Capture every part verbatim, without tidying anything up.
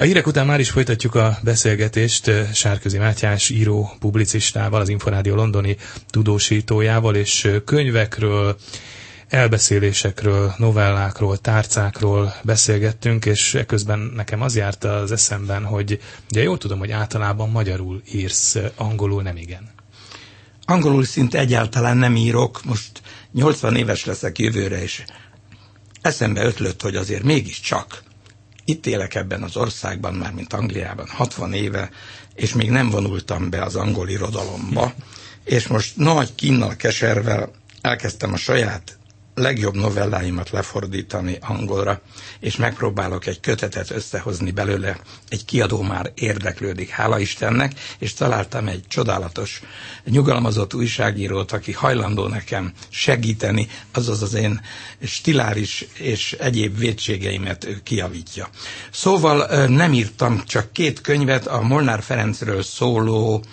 A hírek után már is folytatjuk a beszélgetést Sárközi Mátyás író, publicistával, az Inforádió londoni tudósítójával, és könyvekről, elbeszélésekről, novellákról, tárcákról beszélgettünk, és eközben nekem az járt az eszemben, hogy ugye jól tudom, hogy általában magyarul írsz, angolul nem igen. Angolul szinte egyáltalán nem írok, most nyolcvan éves leszek jövőre, és eszembe ötlött, hogy azért mégiscsak itt élek ebben az országban, már mint Angliában, hatvan éve, és még nem vonultam be az angol irodalomba, és most nagy kínnal, keservel elkezdtem a saját legjobb novelláimat lefordítani angolra, és megpróbálok egy kötetet összehozni belőle. Egy kiadó már érdeklődik, hála Istennek, és találtam egy csodálatos, nyugalmazott újságírót, aki hajlandó nekem segíteni, azaz az én stiláris és egyéb vétségeimet ő kijavítja. Szóval nem írtam csak két könyvet, a Molnár Ferencről szóló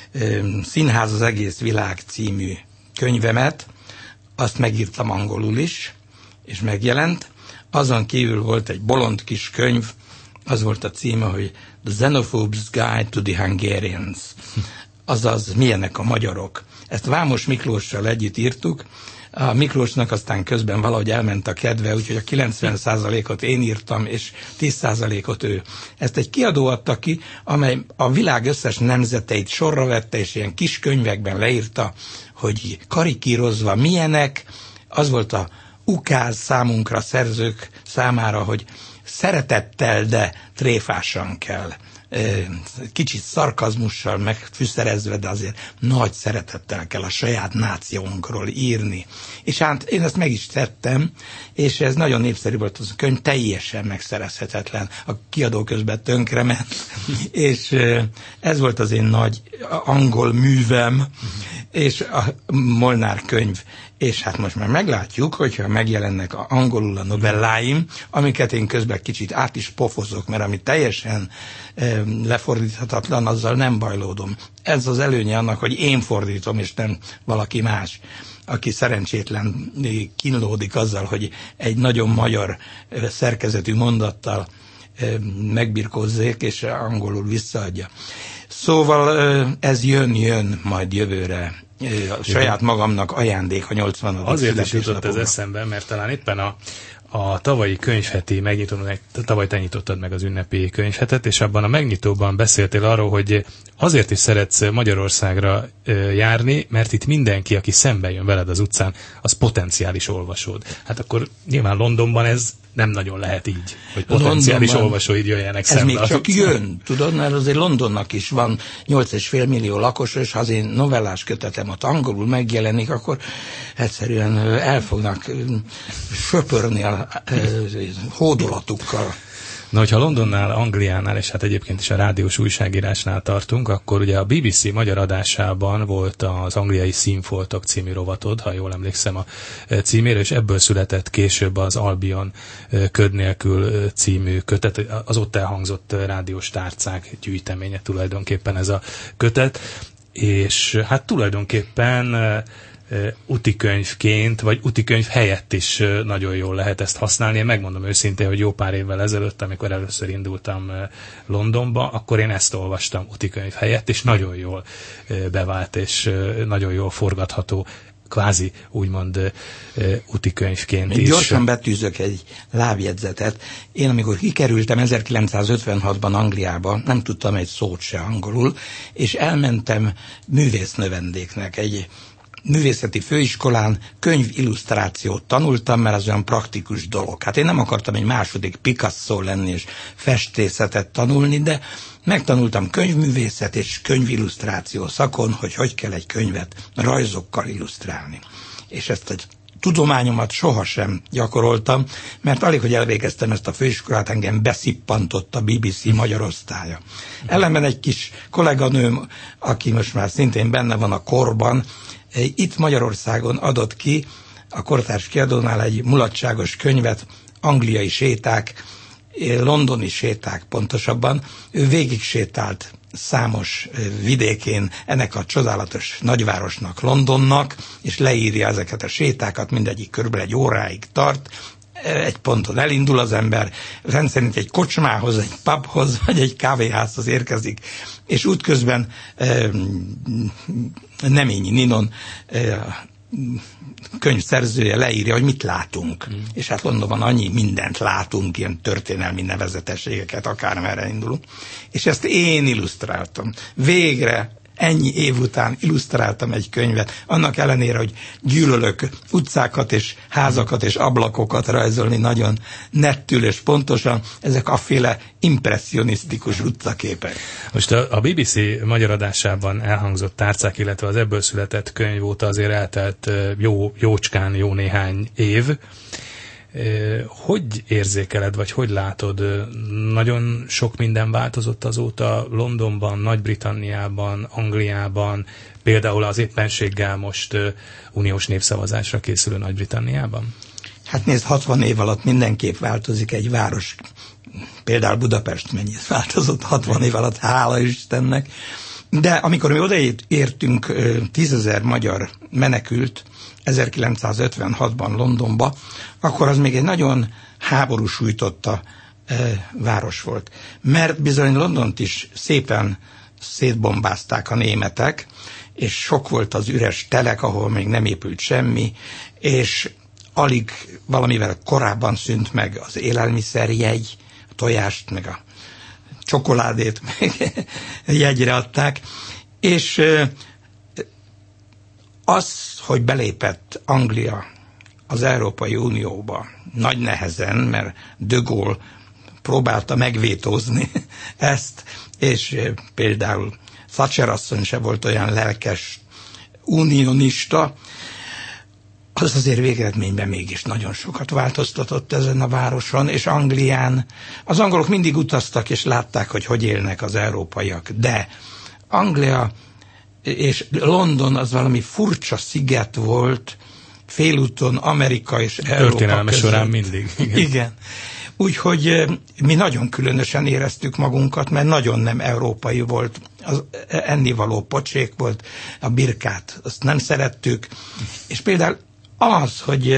Színház az egész világ című könyvemet, azt megírtam angolul is, és megjelent. Azon kívül volt egy bolond kis könyv, az volt a címe, hogy The Xenophobes Guide to the Hungarians, azaz milyenek a magyarok. Ezt Vámos Miklóssal együtt írtuk, a Miklósnak aztán közben valahogy elment a kedve, úgyhogy a kilencven százalékot én írtam, és tíz százalékot ő. Ezt egy kiadó adta ki, amely a világ összes nemzeteit sorra vette, és ilyen kis könyvekben leírta, hogy karikírozva milyenek. Az volt a ukáz számunkra, szerzők számára, hogy szeretettel, de tréfásan kell, kicsit szarkazmussal megfűszerezve, de azért nagy szeretettel kell a saját nációnkról írni. És hát én ezt meg is tettem, és ez nagyon népszerű volt, az a könyv teljesen megszerezhetetlen. A kiadó közben tönkrement, és ez volt az én nagy angol művem, és a Molnár könyv. És hát most már meglátjuk, hogyha megjelennek a angolul a novelláim, amiket én közben kicsit át is pofozok, mert ami teljesen e, lefordíthatatlan, azzal nem bajlódom. Ez az előnye annak, hogy én fordítom, és nem valaki más, aki szerencsétlen kínlódik azzal, hogy egy nagyon magyar szerkezetű mondattal e, megbirkózzék, és angolul visszaadja. Szóval ez jön, jön majd jövőre. A saját magamnak ajándék a nyolcvanadik Azért is jutott ez eszembe, mert talán éppen a, a tavalyi könyvheti megnyitó, tavaly te nyitottad meg az ünnepi könyvhetet, és abban a megnyitóban beszéltél arról, hogy azért is szeretsz Magyarországra járni, mert itt mindenki, aki szembe jön veled az utcán, az potenciális olvasód. Hát akkor nyilván Londonban ez nem nagyon lehet így, hogy potenciális Londonban olvasóid jöjjenek ez szembe. Ez még csak jön, tudod, mert azért Londonnak is van nyolc és fél millió lakos, és ha az én novellás kötetem ott angolul megjelenik, akkor egyszerűen el fognak söpörni a hódolatukkal. Na, hogyha Londonnál, Angliánál, és hát egyébként is a rádiós újságírásnál tartunk, akkor ugye a bé bé cé magyar adásában volt az Angliai Színfoltok című rovatod, ha jól emlékszem a címére, és ebből született később az Albion köd nélkül című kötet, az ott elhangzott rádiós tárcák gyűjteménye tulajdonképpen ez a kötet, és hát tulajdonképpen utikönyvként, vagy utikönyv helyett is nagyon jól lehet ezt használni. Én megmondom őszintén, hogy jó pár évvel ezelőtt, amikor először indultam Londonba, akkor én ezt olvastam utikönyv helyett, és nagyon jól bevált, és nagyon jól forgatható, kvázi úgymond utikönyvként Még is. Gyorsan betűzök egy lábjegyzetet. Én amikor kikerültem ezerkilencszázötvenhatban Angliába, nem tudtam egy szót se angolul, és elmentem művésznövendéknek, egy művészeti főiskolán könyvillusztrációt tanultam, mert az olyan praktikus dolog. Hát én nem akartam egy második Picasso lenni és festészetet tanulni, de megtanultam könyvművészet és könyvillusztráció szakon, hogy hogy kell egy könyvet rajzokkal illusztrálni. És ezt egy tudományomat sohasem gyakoroltam, mert alig, hogy elvégeztem ezt a főiskolát, engem beszippantott a bé bé cé magyar osztálya. Ellenben egy kis kolléganőm, aki most már szintén benne van a korban, itt Magyarországon adott ki a kortárs kiadónál egy mulatságos könyvet, Angliai séták, londoni séták pontosabban. Ő végig sétált számos vidékén ennek a csodálatos nagyvárosnak, Londonnak, és leírja ezeket a sétákat, mindegyik körülbelül egy óráig tart. egy ponton elindul az ember, rendszerint egy kocsmához, egy pubhoz, vagy egy kávéházhoz érkezik, és útközben Neményi Ninon könyvszerzője leírja, hogy mit látunk. Mm. És hát Londonban annyi mindent látunk, ilyen történelmi nevezetességeket, akármerre indulunk. És ezt én illusztráltam. Végre ennyi év után illusztráltam egy könyvet, annak ellenére, hogy gyűlölök utcákat és házakat és ablakokat rajzolni nagyon nettül és pontosan, ezek afféle impresszioniztikus utcaképek. Most a, a bé bé cé magyar adásában elhangzott tárcák, illetve az ebből született könyv óta azért eltelt jó, jócskán jó néhány év. Hogy érzékeled, vagy hogy látod? Nagyon sok minden változott azóta Londonban, Nagy-Britanniában, Angliában, például az éppenséggel most uniós népszavazásra készülő Nagy-Britanniában? Hát nézd, hatvan év alatt mindenképp változik egy város. Például Budapest mennyit változott hatvan év alatt, hála Istennek. De amikor mi odaértünk, tízezer magyar menekült ezerkilencszázötvenhatban Londonba, akkor az még egy nagyon háború sújtotta e, város volt. Mert bizony Londont is szépen szétbombázták a németek, és sok volt az üres telek, ahol még nem épült semmi, és alig valamivel korábban szűnt meg az élelmiszerjegy, a tojást, meg a csokoládét meg jegyre adták, és e, az, hogy belépett Anglia az Európai Unióba nagy nehezen, mert de Gaulle próbálta megvétózni ezt, és például Thatcher asszony se volt olyan lelkes unionista, az azért végeredményben mégis nagyon sokat változtatott ezen a városon, és Anglián. Az angolok mindig utaztak, és látták, hogy hogy élnek az európaiak, de Anglia és London az valami furcsa sziget volt, félúton Amerika és Európa történelme során mindig. Igen. Igen. Úgyhogy mi nagyon különösen éreztük magunkat, mert nagyon nem európai volt, az ennivaló pocsék volt, a birkát, azt nem szerettük, és például az, hogy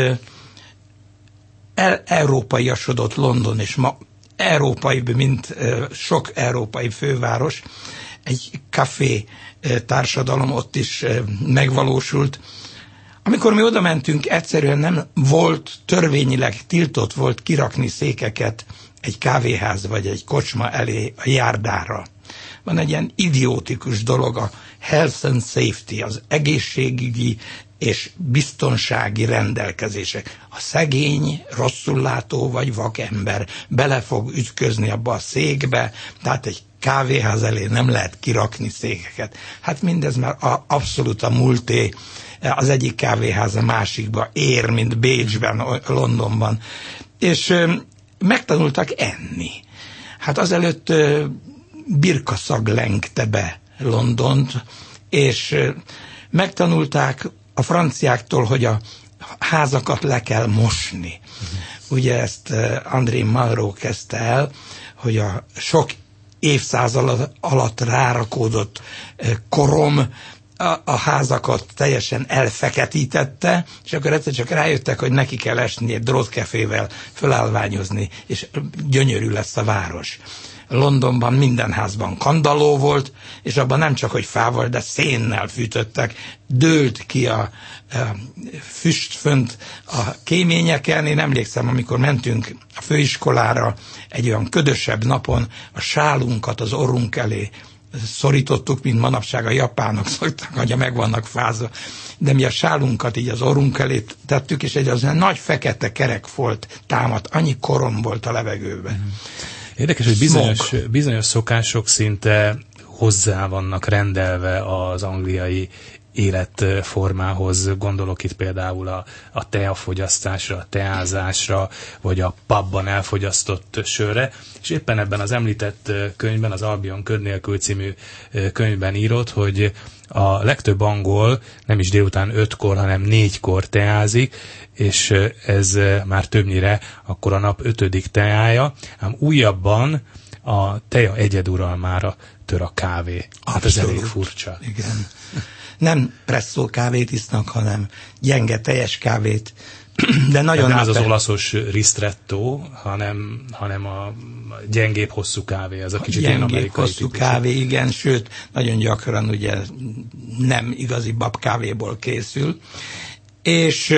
el, európaiasodott London, és ma európai, mint sok európai főváros, egy kafé társadalom ott is megvalósult. Amikor mi oda mentünk, egyszerűen nem volt, törvényileg tiltott volt kirakni székeket egy kávéház vagy egy kocsma elé a járdára. Van egy ilyen idiótikus dolog, a health and safety, az egészségügyi és biztonsági rendelkezések. A szegény, rosszullátó vagy vakember bele fog ütközni abba a székbe, tehát egy kávéház elé nem lehet kirakni székeket. Hát mindez már a, abszolút a múlté, az egyik kávéház a másikba ér, mint Bécsben, Londonban. És ö, megtanultak enni. Hát azelőtt ö, birkaszag lengte be Londont, és ö, megtanulták a franciáktól, hogy a házakat le kell mosni. Uh-huh. Ugye ezt uh, André Malraux kezdte el, hogy a sok évszázad alatt rárakódott uh, korom a, a házakat teljesen elfeketítette, és akkor egyszer csak rájöttek, hogy neki kell esni egy drótkefével fölállványozni, és gyönyörű lesz a város. Londonban minden házban kandalló volt, és abban nem csak, hogy fával, de szénnel fűtöttek, dőlt ki a, a füst fönt a kéményeken. Én emlékszem, amikor mentünk a főiskolára egy olyan ködösebb napon, a sálunkat az orrunk elé szorítottuk, mint manapság a japánok szoktak, hogy meg vannak fázva, de mi a sálunkat így az orrunk elé tettük, és egy az nagy fekete kerek folt támadt, annyi korom volt a levegőben. Mm. Érdekes, hogy bizonyos, bizonyos szokások szinte hozzá vannak rendelve az angliai életformához. Gondolok itt például a, a teafogyasztásra, a teázásra, vagy a pubban elfogyasztott sörre. És éppen ebben az említett könyvben, az Albion Köd nélkül című könyvben írott, hogy a legtöbb angol nem is délután ötkor, hanem négykor teázik, és ez már többnyire akkor a nap ötödik teája, ám újabban a teja egyeduralmára tör a kávé. Hát ez elég furcsa. Igen. Nem presszó kávét isznak, hanem gyenge teljes kávét, de nagyon nem ez az olaszos ristretto, hanem, hanem a gyengébb hosszú kávé, ez a kicsit ilyen amerikai hosszú típusú. Kávé, igen, sőt, nagyon gyakran ugye nem igazi babkávéból készül, és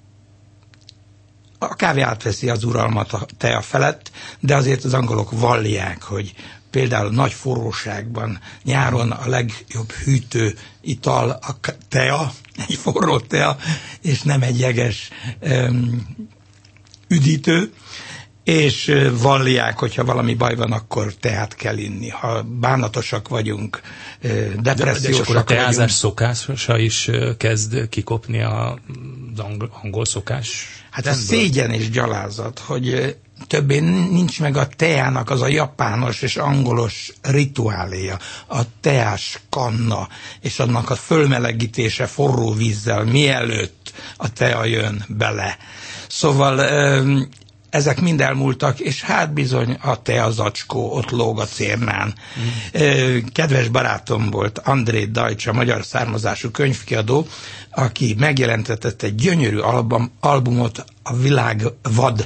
a kávé átveszi az uralmat a tea felett, de azért az angolok vallják, hogy például nagy forróságban nyáron a legjobb hűtő ital a tea, egy forró tea, és nem egy jeges um, üdítő, és vallják, hogyha valami baj van, akkor teát kell inni. Ha bánatosak vagyunk, depressziósak vagyunk. De a teázás szokása is kezd kikopni az angol szokás? Hát ez szégyen és gyalázat, hogy többé nincs meg a teának az a japános és angolos rituáléja, a teás kanna, és annak a fölmelegítése forró vízzel, mielőtt a tea jön bele. Szóval ezek mind elmúltak, és hát bizony a tea zacskó ott lóg a cérnán. Mm. Kedves barátom volt André Deutsch, a magyar származású könyvkiadó, aki megjelentetett egy gyönyörű album, albumot a világ vad,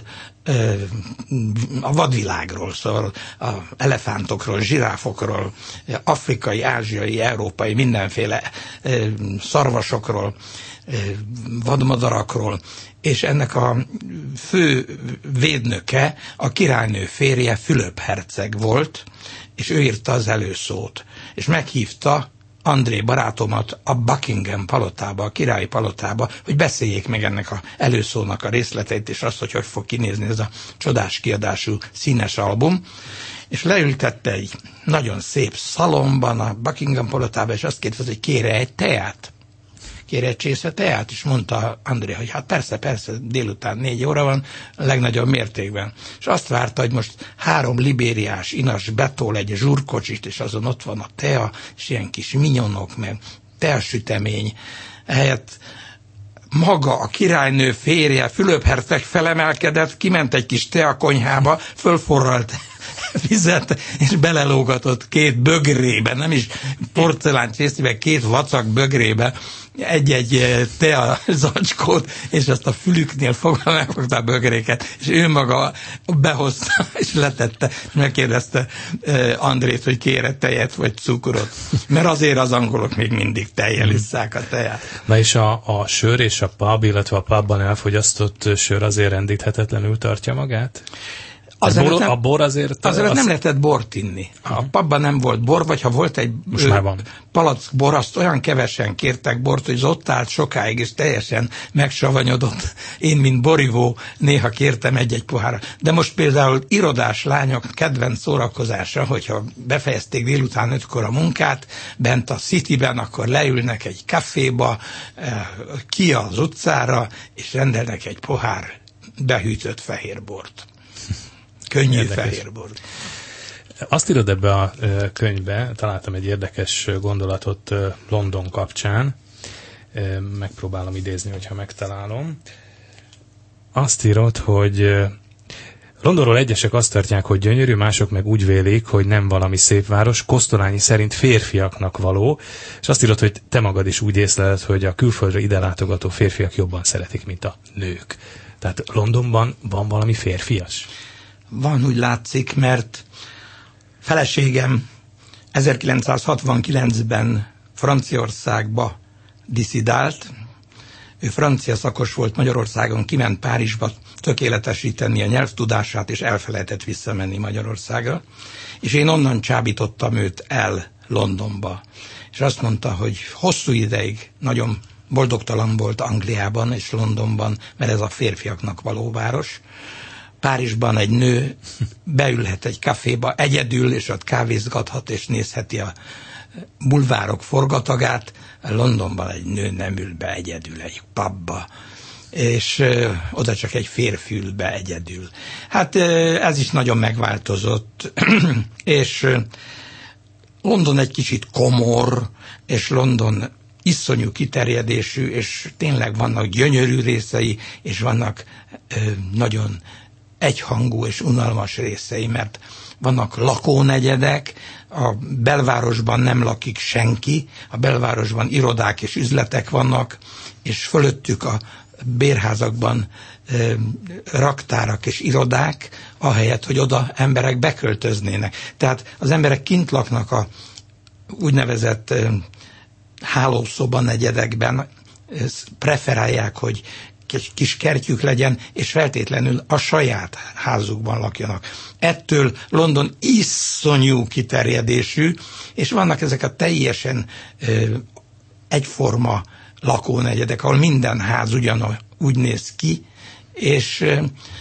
a vadvilágról, szóval a elefántokról, zsiráfokról, afrikai, ázsiai, európai, mindenféle szarvasokról, vadmadarakról, és ennek a fő védnöke a királynő férje Fülöp herceg volt, és ő írta az előszót, és meghívta André barátomat a Buckingham palotába, a királyi palotába, hogy beszéljék meg ennek az előszónak a részleteit, és azt, hogy hogy fog kinézni ez a csodás kiadású színes album. És leültette egy nagyon szép szalomban a Buckingham palotába, és azt kérdezte, hogy kére egy teát. Kére egy csésze teát, és mondta André, hogy hát persze, persze, délután négy óra van, a legnagyobb mértékben. És azt várta, hogy most három libériás inas betol egy zsurkocsit, és azon ott van a tea, és ilyen kis minyonok, meg teasütemény. Ehelyett maga a királynő férje, Fülöp herceg felemelkedett, kiment egy kis teakonyhába, fölforralt vizet, és belelógatott két bögrébe, nem is porcelán csészébe, két vacak bögrébe egy-egy tea zacskót, és azt a fülüknél fogva megfogta a bögréket, és ő maga behozta, és letette, és megkérdezte Andrét, hogy kére tejet vagy cukrot, mert azért az angolok még mindig tejjel isszák a teát. Na és a, a sör és a pub, illetve a pubban elfogyasztott sör azért rendíthetetlenül tartja magát? A bor, nem, a bor azért... Azért az... nem lehetett bort inni. A pubban nem volt bor, vagy ha volt egy palack bor, azt olyan kevesen kértek bort, hogy az ott állt sokáig, és teljesen megsavanyodott. Én, mint borivó, néha kértem egy-egy pohárra. De most például irodás lányok kedvenc szórakozása, hogyha befejezték délután ötkor a munkát, bent a Cityben, akkor leülnek egy kaféba, ki az utcára, és rendelnek egy pohár behűtött fehérbort. Könnyű fehérbort. Azt írod ebbe a könyvbe, találtam egy érdekes gondolatot London kapcsán, megpróbálom idézni, hogyha megtalálom. Azt írod, hogy Londonról egyesek azt tartják, hogy gyönyörű, mások meg úgy vélik, hogy nem valami szép város, Kosztolányi szerint férfiaknak való, és azt írod, hogy te magad is úgy észleled, hogy a külföldre ide látogató férfiak jobban szeretik, mint a nők. Tehát Londonban van valami férfias? Van, úgy látszik, mert feleségem ezerkilencszázhatvankilencben Franciaországba disszidált. Ő francia szakos volt Magyarországon, kiment Párizsba tökéletesíteni a nyelvtudását, és elfelejtett visszamenni Magyarországra. És én onnan csábítottam őt el Londonba. És azt mondta, hogy hosszú ideig nagyon boldogtalan volt Angliában és Londonban, mert ez a férfiaknak való város. Párizsban egy nő beülhet egy kaféba egyedül, és ott kávézgathat, és nézheti a bulvárok forgatagát. Londonban egy nő nem ül be egyedül egy pubba, és ö, oda csak egy férfi ül be egyedül. Hát ö, ez is nagyon megváltozott, és ö, London egy kicsit komor, és London iszonyú kiterjedésű, és tényleg vannak gyönyörű részei, és vannak ö, nagyon egyhangú és unalmas részei, mert vannak lakónegyedek, a belvárosban nem lakik senki, a belvárosban irodák és üzletek vannak, és fölöttük a bérházakban raktárak és irodák, ahelyett, hogy oda emberek beköltöznének. Tehát az emberek kint laknak a úgynevezett hálószoba negyedekben, preferálják, hogy kis kertjük legyen, és feltétlenül a saját házukban lakjanak. Ettől London iszonyú kiterjedésű, és vannak ezek a teljesen ö, egyforma lakónegyedek, ahol minden ház ugyanúgy úgy néz ki, és ö,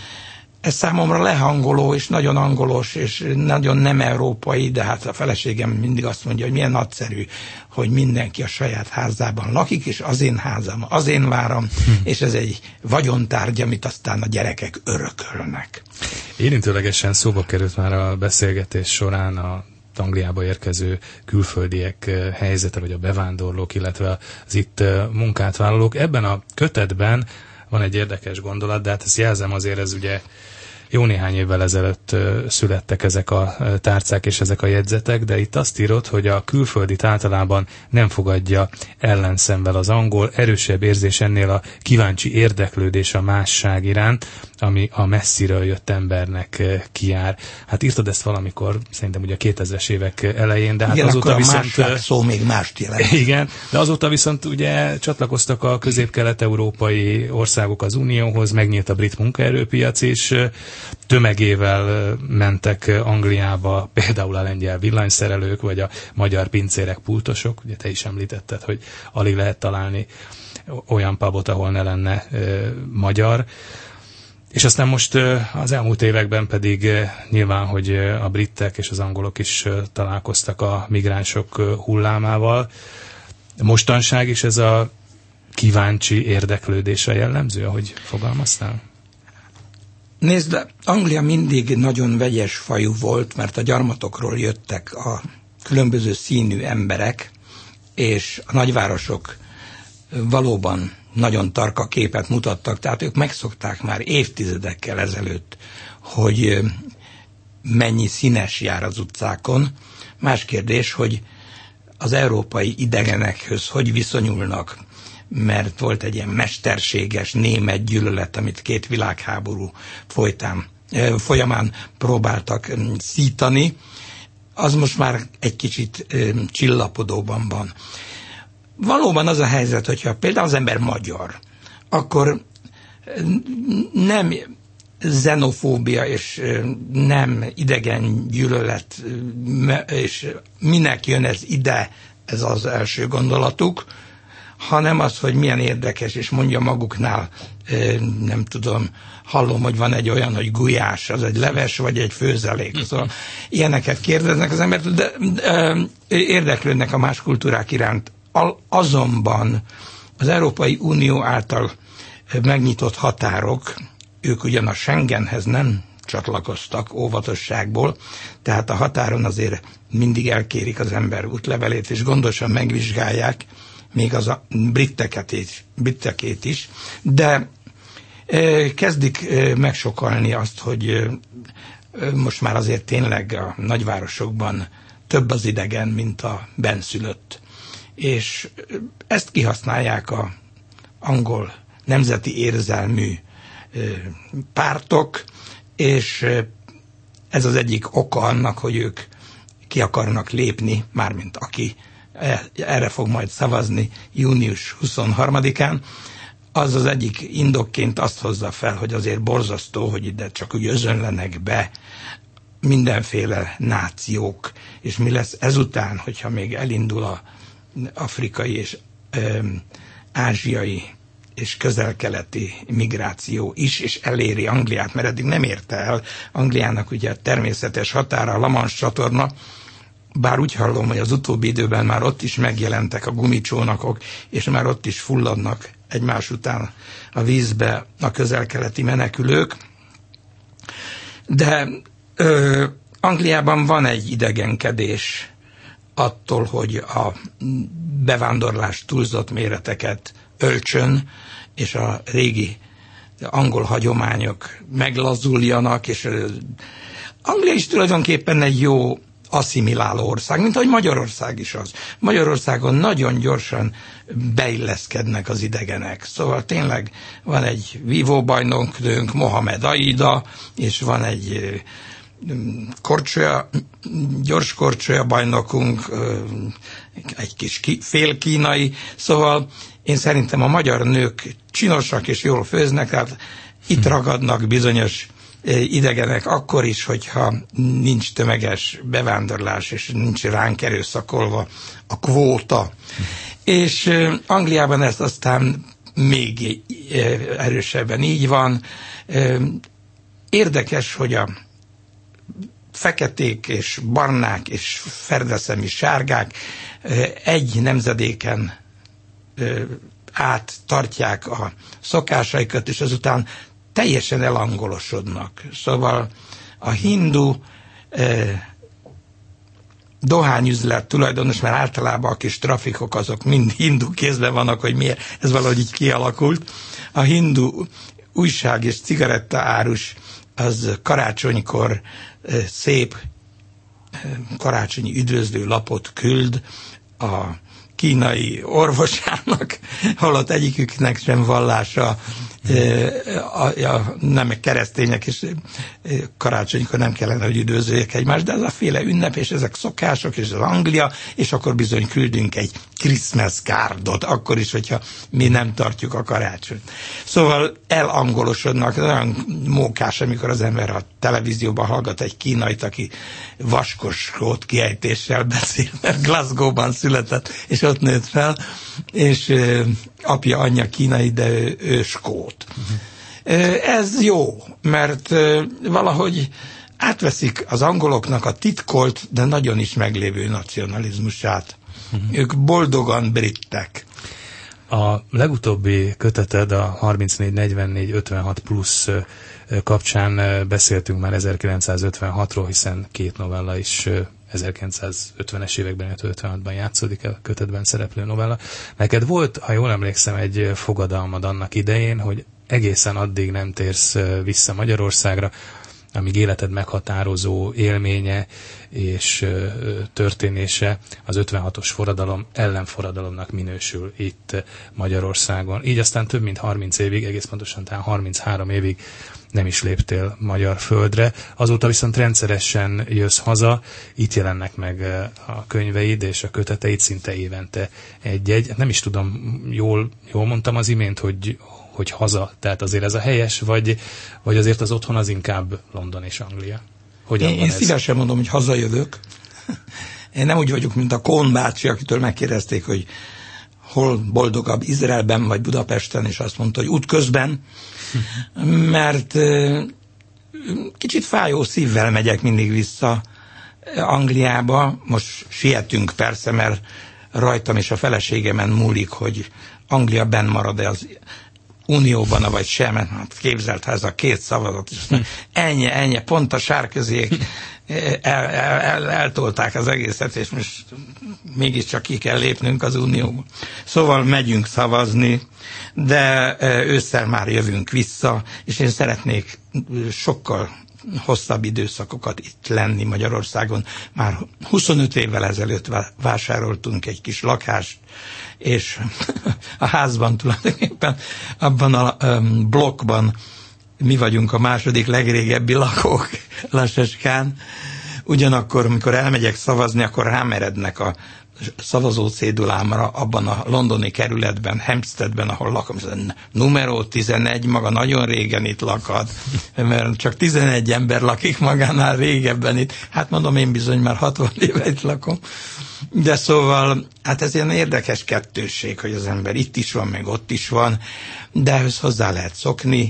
ez számomra lehangoló, és nagyon angolos, és nagyon nem európai, de hát a feleségem mindig azt mondja, hogy milyen nagyszerű, hogy mindenki a saját házában lakik, és az én házam, az én váram, hm. és ez egy vagyontárgy, amit aztán a gyerekek örökölnek. Érintőlegesen szóba került már a beszélgetés során a Angliába érkező külföldiek helyzete, vagy a bevándorlók, illetve az itt munkát vállalók. Ebben a kötetben van egy érdekes gondolat, de hát ezt jelzem azért, ez ugye jó néhány évvel ezelőtt születtek ezek a tárcák és ezek a jegyzetek, de itt azt írod, hogy a külföldit általában nem fogadja ellenszemvel az angol, erősebb érzés ennél a kíváncsi érdeklődés a másság iránt, ami a messziről jött embernek kijár. Hát írtad ezt valamikor, szerintem ugye a kétezres évek elején, de hát igen, azóta a viszont... másság szó még mást jelent. Igen, de azóta viszont ugye csatlakoztak a közép-kelet-európai országok az Unióhoz, megnyílt a brit munkaerőpiac, és tömegével mentek Angliába, például a lengyel villanyszerelők, vagy a magyar pincérek, pultosok. Ugye te is említetted, hogy alig lehet találni olyan pubot, ahol ne lenne ö, magyar. És aztán most az elmúlt években pedig nyilván, hogy a britek és az angolok is találkoztak a migránsok hullámával. Mostanság is ez a kíváncsi érdeklődés a jellemző, ahogy fogalmaztál? Nézd, Anglia mindig nagyon vegyes fajú volt, mert a gyarmatokról jöttek a különböző színű emberek, és a nagyvárosok valóban nagyon tarka képet mutattak, tehát ők megszokták már évtizedekkel ezelőtt, hogy mennyi színes jár az utcákon. Más kérdés, hogy az európai idegenekhez hogy viszonyulnak, mert volt egy ilyen mesterséges német gyűlölet, amit két világháború folytán, folyamán próbáltak szítani, az most már egy kicsit csillapodóban van. Valóban az a helyzet, hogyha például az ember magyar, akkor nem xenofóbia és nem idegen gyűlölet, és minek jön ez ide, ez az első gondolatuk, hanem az, hogy milyen érdekes, és mondja maguknál, nem tudom, hallom, hogy van egy olyan, hogy gulyás, az egy leves, vagy egy főzelék. Szóval ilyeneket kérdeznek az embert, de, de érdeklődnek a más kultúrák iránt. Azonban az Európai Unió által megnyitott határok, ők ugyan a Schengenhez nem csatlakoztak óvatosságból, tehát a határon azért mindig elkérik az ember útlevelét, és gondosan megvizsgálják, még az a britteket is, brittekét is, de e, kezdik e, megsokalni azt, hogy e, most már azért tényleg a nagyvárosokban több az idegen, mint a benszülött. És ezt kihasználják a angol nemzeti érzelmű e, pártok, és ez az egyik oka annak, hogy ők ki akarnak lépni, mármint aki erre fog majd szavazni június huszonharmadikán, az az egyik indokként azt hozza fel, hogy azért borzasztó, hogy ide csak úgy özönlenek be mindenféle nációk, és mi lesz ezután, hogyha még elindul a afrikai és ö, ázsiai és közel-keleti migráció is, és eléri Angliát, mert eddig nem érte el. Angliának ugye természetes határa a La Manche csatorna, bár úgy hallom, hogy az utóbbi időben már ott is megjelentek a gumicsónakok, és már ott is fulladnak egymás után a vízbe a közel-keleti menekülők. De ö, Angliában van egy idegenkedés attól, hogy a bevándorlás túlzott méreteket öltsön, és a régi angol hagyományok meglazuljanak, és Anglia is tulajdonképpen egy jó asszimiláló ország, mint ahogy Magyarország is az. Magyarországon nagyon gyorsan beilleszkednek az idegenek. Szóval tényleg van egy vívóbajnoknőnk, Mohamed Aida, és van egy korcsolya, gyors korcsolya bajnokunk, egy kis félkínai, szóval én szerintem a magyar nők csinosak és jól főznek, tehát itt ragadnak bizonyos idegenek akkor is, hogyha nincs tömeges bevándorlás, és nincs ránk erőszakolva a kvóta. És Angliában ez aztán még erősebben így van. Érdekes, hogy a feketék és barnák és ferdeszemi sárgák egy nemzedéken át tartják a szokásaikat, és azután teljesen elangolosodnak. Szóval a hindu eh, dohányüzlet tulajdonos, mert általában a kis trafikok azok mind hindu kézben vannak, hogy miért, ez valahogy így kialakult. A hindu újság és cigaretta árus az karácsonykor eh, szép eh, karácsonyi üdvözlő lapot küld a kínai orvosának, holott egyiküknek sem vallása, a, a, nem keresztények, és karácsonykor nem kellene, hogy üdvözöljék egymást, de ez a féle ünnep, és ezek szokások, és az Anglia, és akkor bizony küldünk egy Christmas cardot, akkor is, hogyha mi nem tartjuk a karácsonyt. Szóval elangolosodnak, olyan mókás, amikor az ember a televízióban hallgat egy kínait, aki vaskos skót kiejtéssel beszél, mert Glasgow-ban született, és ott nőtt fel, és ö, apja, anyja kínai, de ő, ő skót. Uh-huh. Ez jó, mert ö, valahogy átveszik az angoloknak a titkolt, de nagyon is meglévő nacionalizmusát. Uh-huh. Ők boldogan brittek. A legutóbbi köteted, a harmincnégy negyvennégy ötvenhat plusz kapcsán beszéltünk már ezerkilencszázötvenhatról, hiszen két novella is ezerkilencszázötvenes években, illetve ötvenhatban játszódik a kötetben szereplő novella. Neked volt, ha jól emlékszem, egy fogadalmad annak idején, hogy egészen addig nem térsz vissza Magyarországra, amíg életed meghatározó élménye és történése az ötvenhatos forradalom ellenforradalomnak minősül itt Magyarországon. Így aztán több mint harminc évig, egész pontosan talán harminchárom évig nem is léptél magyar földre. Azóta viszont rendszeresen jössz haza, itt jelennek meg a könyveid és a köteteid szinte évente egy-egy. Nem is tudom, jól, jól mondtam az imént, hogy hogy haza, tehát azért ez a helyes, vagy, vagy azért az otthon az inkább London és Anglia? Hogyan én én szívesen mondom, hogy hazajövök. Én nem úgy vagyok, mint a Kohn bácsi, akitől megkérdezték, hogy hol boldogabb, Izraelben vagy Budapesten, és azt mondta, hogy útközben, mert kicsit fájó szívvel megyek mindig vissza Angliába. Most sietünk persze, mert rajtam és a feleségemen múlik, hogy Anglia benn marad-e az Unióban, vagy sem, hát képzelt, ha ez a két szavazat, és ennyi, ennyi, pont a sárköziék el, el, el, eltolták az egészet, és most mégiscsak ki kell lépnünk az Unióba. Szóval megyünk szavazni, de ősszel már jövünk vissza, és én szeretnék sokkal hosszabb időszakokat itt lenni Magyarországon. Már huszonöt évvel ezelőtt vásároltunk egy kis lakást, és a házban tulajdonképpen, abban a um, blokkban mi vagyunk a második legrégebbi lakók lassacskán. Ugyanakkor, amikor elmegyek szavazni, akkor rámerednek a szavazó cédulámra abban a londoni kerületben, Hampsteadben, ahol lakom, numero tizenegy, maga nagyon régen itt lakad, mert csak tizenegy ember lakik magánál régebben itt. Hát mondom, én bizony már hatvan éve itt lakom. De szóval, hát ez ilyen érdekes kettősség, hogy az ember itt is van, meg ott is van, de ehhez hozzá lehet szokni,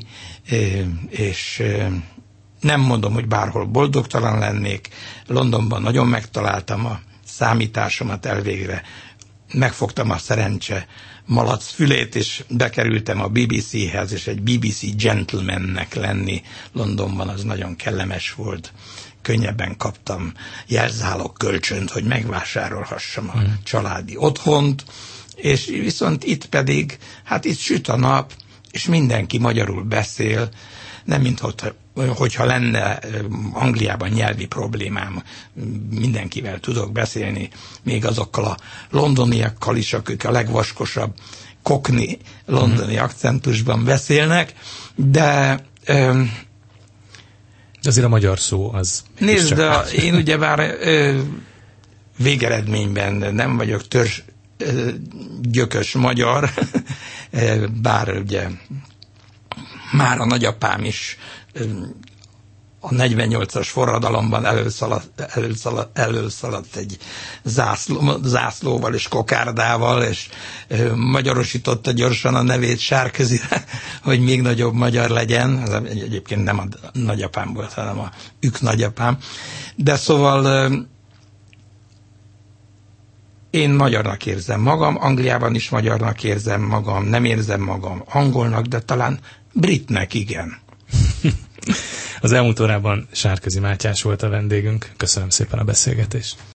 és nem mondom, hogy bárhol boldogtalan lennék. Londonban nagyon megtaláltam a számításomat elvégre, megfogtam a szerencse malac fülét, és bekerültem a bé bé céhez, és egy bé bé cé gentlemannek lenni Londonban, az nagyon kellemes volt. Könnyebben kaptam jelzálog kölcsönt, hogy megvásárolhassam a hmm. családi otthont, és viszont itt pedig, hát itt süt a nap, és mindenki magyarul beszél, nem mintha hogyha lenne Angliában nyelvi problémám, mindenkivel tudok beszélni, még azokkal a londoniakkal is, akik a legvaskosabb cockney londoni akcentusban beszélnek, de De azért a magyar szó az... Nézd, de én ugyebár végeredményben nem vagyok törzs gyökös magyar, bár ugye már a nagyapám is a negyvennyolcas forradalomban előszaladt, előszaladt, előszaladt egy zászló, zászlóval és kokárdával, és magyarosította gyorsan a nevét Sárközire, hogy még nagyobb magyar legyen. Ez egyébként nem a nagyapám volt, hanem a ők nagyapám. De szóval én magyarnak érzem magam, Angliában is magyarnak érzem magam, nem érzem magam angolnak, de talán britnek igen. Az elmúlt órában Sárközi Mátyás volt a vendégünk. Köszönöm szépen a beszélgetést.